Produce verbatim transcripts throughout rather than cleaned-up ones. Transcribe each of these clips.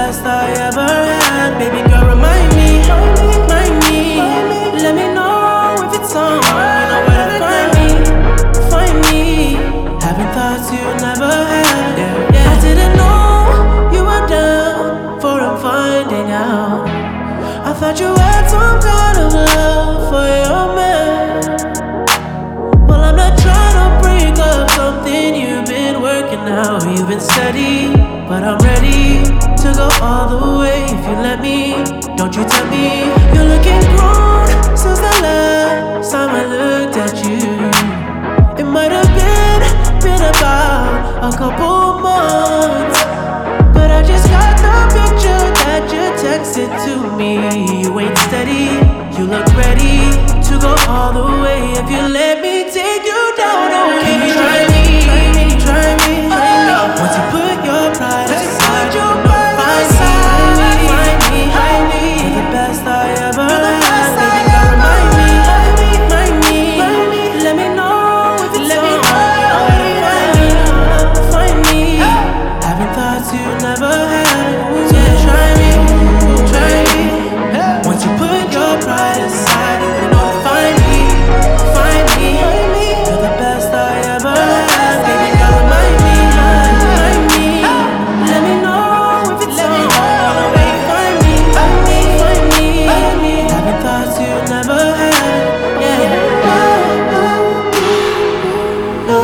best I ever had. Baby girl, remind me, remind me. Let me know if it's on. You know where to find me, find me. Having thoughts you never had. Yeah, yeah. I didn't know you were down for I'm finding out. I thought you had some kind of love for your man. Well, I'm not trying to break up something you've been working out. You've been steady, but I'm ready to go all the way if you let me. Don't you tell me you're looking grown since the last time I looked at you. It might have been, been about a couple months, but I just got the picture that you texted to me. You ain't steady, you look ready to go all the way if you let me take you down. Oh, can you try me, try me, try me, try me. Once you put your pride aside, you know find me, find me, find me. You're the best I ever had. Baby girl, remind me, remind me. Let me know if it's on. You know where to find me, find me. Having thoughts you never had. So try me, try me. Once you put your pride aside, you know to find me, find me. You're the best I ever had. Baby girl, remind me, remind me. Let me know if it's on. Find me, find me, find me. Having thoughts you never had. Yeah. La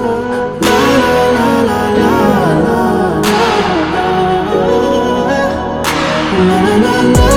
la la la la la la la la la.